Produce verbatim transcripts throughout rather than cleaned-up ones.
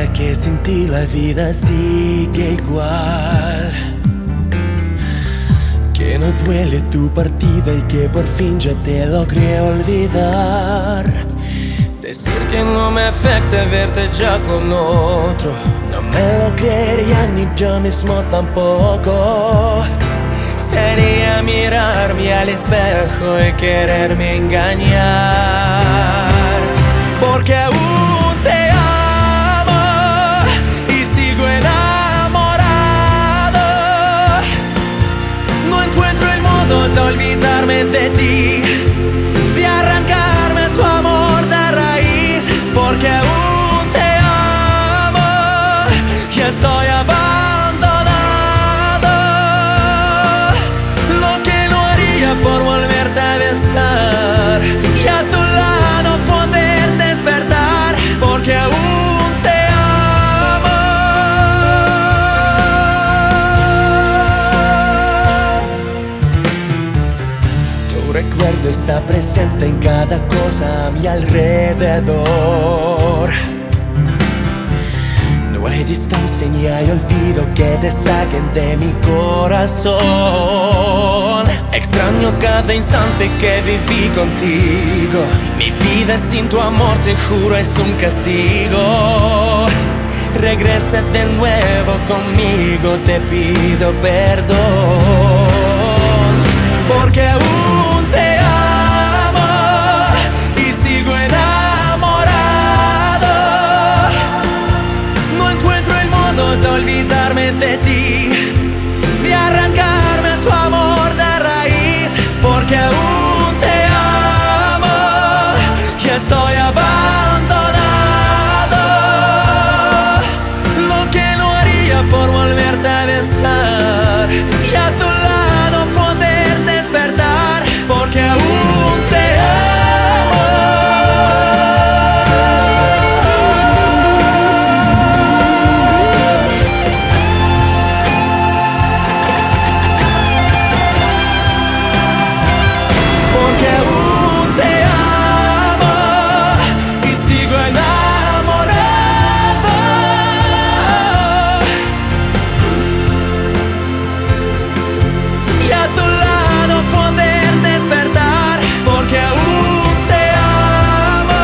dijera que sin ti la vida sigue igual, que no duele tu partida y que por fin ya te logré olvidar. Decir que no me afecta verte ya con otro, no me lo creería ni yo mismo tampoco. Sería mirarme al espejo y quererme engañar, porque aún te amo y sigo enamorado. No encuentro el modo de olvidarme de ti, de arrancarme tu amor de raíz, porque aún te amo y estoy abandonado. Por volverte a besar y a tu lado poder despertar, porque aún te amo. Tu recuerdo está presente en cada cosa a mi alrededor. No hay distancia ni hay olvido que te saquen de mi corazón. Extraño cada instante que viví contigo. Mi vida sin tu amor, te juro, es un castigo. Regresa de nuevo conmigo, te pido perdón, porque aún te amo y sigo enamorado. No encuentro el modo de olvidarme de ti, de arrancarme tu amor de raíz, porque aún te amo y estoy abandonado. Lo que no haría por volverte a besar y a tu lado poder despertar, porque aún te amo. Porque aún te amo y sigo enamorado. Y a tu lado poder despertar, porque aún te amo.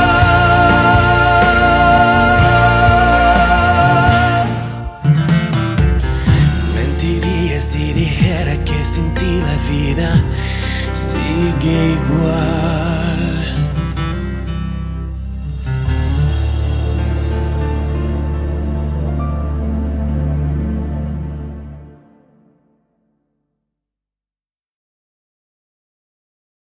Mentiría si dijera que sin ti la vida sigue igual.